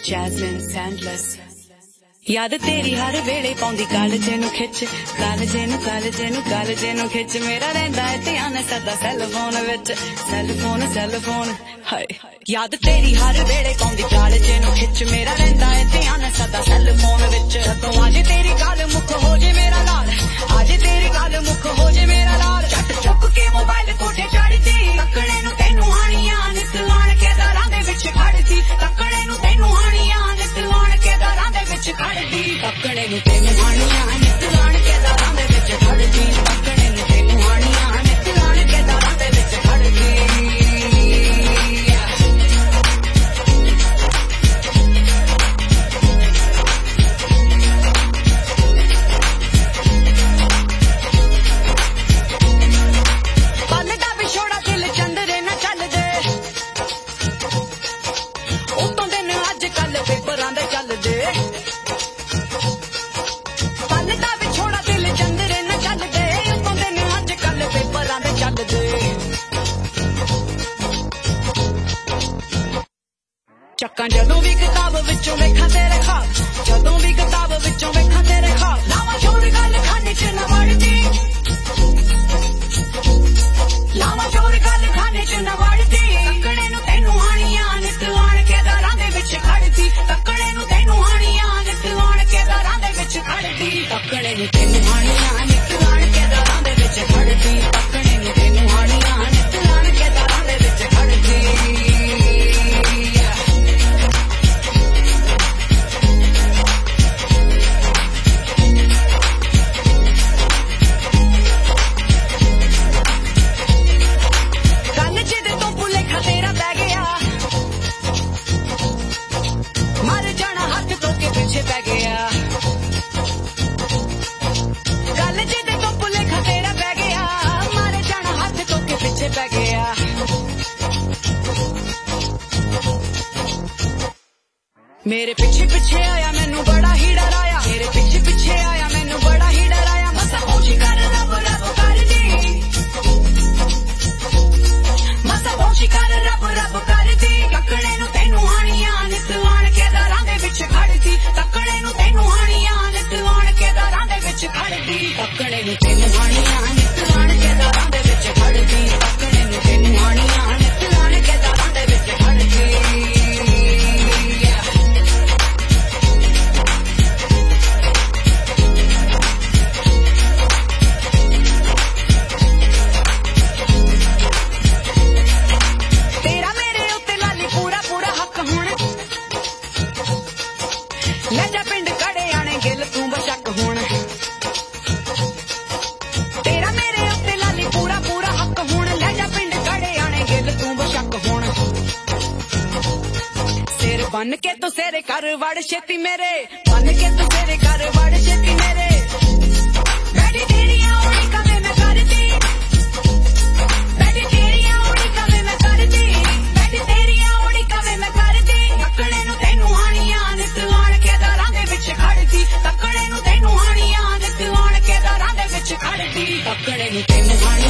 Jasmine Sandless याद तेरी हर वेले पाउंदी कालजे नू खिच कालजे नू खिच मेरा रहिंदा है ध्यान सदा सेल फोन हाय याद तेरी हर वेले पाउंदी कालजे नू खिच मेरा रहिंदा है ध्यान सदा सेल फोन विच तो आज तेरी गल मुख हो जे मेरा लाल आज तेरी गल मुख हो जे मेरा लाल झट चुक के मोबाइल कोठे चढ़दी तकड़े नू तैनू हानियां नित लाण के दरां दे विच खड़दी तकड़े नू तैनू हानियां नित लाण के दरां दे विच खड़दी तकड़े नू तैनू हानियां नित लाण के दरां दे विच खड़दी तकड़े नू तैनू हानियां नित लाण के दरां दे विच खड़दी ਚੱਕਾਂ ਜਦੋਂ ਵੀ ਕਿਤਾਬ ਵਿੱਚੋਂ ਵੇਖਾਂ ਤੇਰੇ ਖਾਬ ਜਦੋਂ ਵੀ ਕਿਤਾਬ ਵਿੱਚੋਂ ਵੇਖਾਂ ਤੇਰੇ ਖਾਬ ਲਾਵਾਂ ਛੋੜ ਗੱਲ ਖਾਨੇ ਚ ਨਾ ਵੜਦੀ ਲਾਵਾਂ ਛੋੜ ਗੱਲ ਖਾਨੇ ਚ ਨਾ ਵੜਦੀ ਤੱਕੜੇ ਨੂੰ ਤੈਨੂੰ ਹਾਣੀਆਂ ਨਿਤ ਆਣ ਕੇ ਦਰਾਂ ਦੇ ਵਿੱਚ ਖੜਦੀ ਤੱਕੜੇ ਨੂੰ ਤੈਨੂੰ ਹਾਣੀਆਂ ਨਿਤ ਆਣ ਕੇ ਦਰਾਂ ਦੇ ਵਿੱਚ ਖੜਦੀ ਤੱਕੜੇ ਨੂੰ ਤੈਨੂੰ ਹਾਣੀਆਂ ਨਿਤ ਆਣ ਕੇ ਦਰਾਂ ਦੇ ਵਿੱਚ ਖੜਦੀ ਤੱਕੜੇ ਨੂੰ ਤੈਨੂੰ ਹਾਣੀਆਂ ਨਿਤ ਆਣ ਕੇ ਦਰਾਂ ਦੇ ਵਿੱਚ ਖੜਦੀ मेरे पीछे पीछे आया मैनू बड़ा ही डराया मेरे पीछे पीछे आया मैनू बड़ा ही डराया मसा पहुंची कर रब रब कर दी मसा पहुंची कर रब रब कर दी तकड़े नू तैनू हानियां नित आण के दरां दे विच खड़दी तकड़े नू तैनू हानियां नित आण के दरां दे विच खड़दी तकड़े नू तैनू हानियां नित आण के दरां दे विच खड़दी तकड़े नू तैनू हानियां नित आण के दरां दे विच खड़दी बन के तू सेरे कर वड़ छेती मेरे बन के तू सेरे कर वड़ छेती मेरे बैठी तेरियां उड़ीकां में मैं करदी बैठी तेरियां उड़ीकां में मैं करदी बैठी तेरियां उड़ीकां में मैं करदी तकड़े नू तैनू हानियां नित आण के दरां दे विच खड़दी तकड़े नू तैनू हानियां नित आण के दरां दे विच खड़दी तकड़े नू तैनू